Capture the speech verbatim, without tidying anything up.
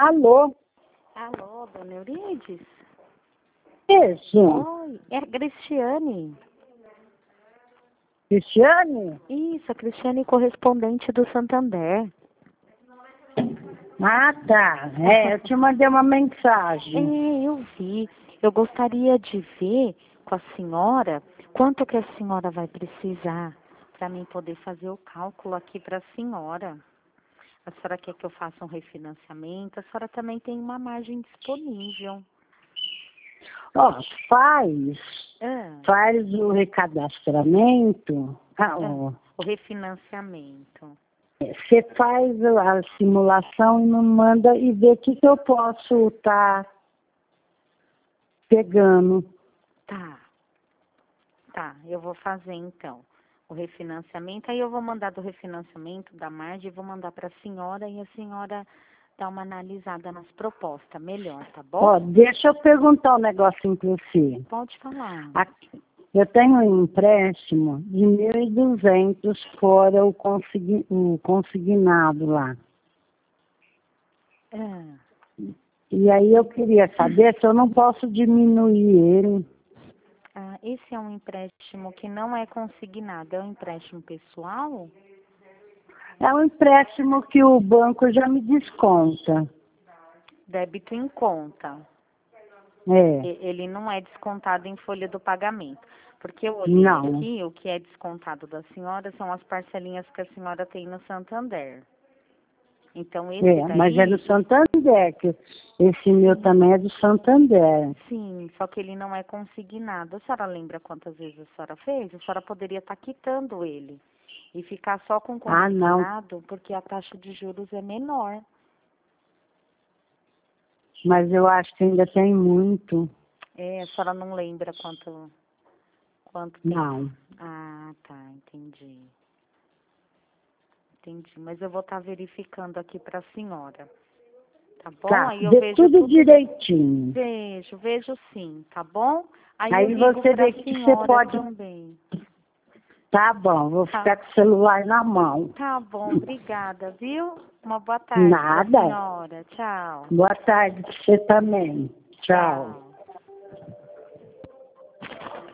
Alô? Alô, dona Eurides? Isso. Oi, é a Cristiane. Cristiane? Isso, a Cristiane correspondente do Santander. Ah, tá. É, eu te mandei uma mensagem. É, eu vi. Eu gostaria de ver com a senhora quanto que a senhora vai precisar para mim poder fazer o cálculo aqui para a senhora. A senhora quer que eu faça um refinanciamento? A senhora também tem uma margem disponível. Ó, faz, Ah, faz o recadastramento. Ah, ó, ah, o refinanciamento. você faz a simulação e me manda e vê o que, que eu posso estar pegando. Tá, tá, eu vou fazer então o refinanciamento, aí eu vou mandar do refinanciamento da margem, vou mandar para a senhora e a senhora dá uma analisada nas propostas, melhor, tá bom? Ó, deixa eu perguntar um negócio para você. Pode falar. Aqui, eu tenho um empréstimo de mil e duzentos fora o, consign, o consignado lá. Ah, E aí eu queria saber se eu não posso diminuir ele. ah, esse é um empréstimo que não é consignado, é um empréstimo pessoal? É um empréstimo que o banco já me desconta. Débito em conta. É, E- Ele não é descontado em folha do pagamento. Porque eu olhei não. aqui, o que é descontado da senhora são as parcelinhas que a senhora tem no Santander. Então, esse É, mas é do daí, Santander, que esse meu também é do Santander. sim, só que ele não é consignado. A senhora lembra quantas vezes a senhora fez? A senhora poderia estar quitando ele e ficar só com Ah, não. consignado, porque a taxa de juros é menor. Mas eu acho que ainda tem muito. É, a senhora não lembra quanto, quanto tem. Não. Ah, tá, entendi. Entendi, mas eu vou estar verificando aqui para a senhora. Tá bom? Tá, Aí eu vê vejo tudo tudo. direitinho. Vejo, vejo sim, tá bom? Aí eu Aí ligo você para vê a que você senhora pode. também. Tá bom, vou Tá, ficar com o celular na mão. tá bom, obrigada, viu? Uma boa tarde para a Nada. senhora. Tchau. Boa tarde para você também. Tchau. Tchau.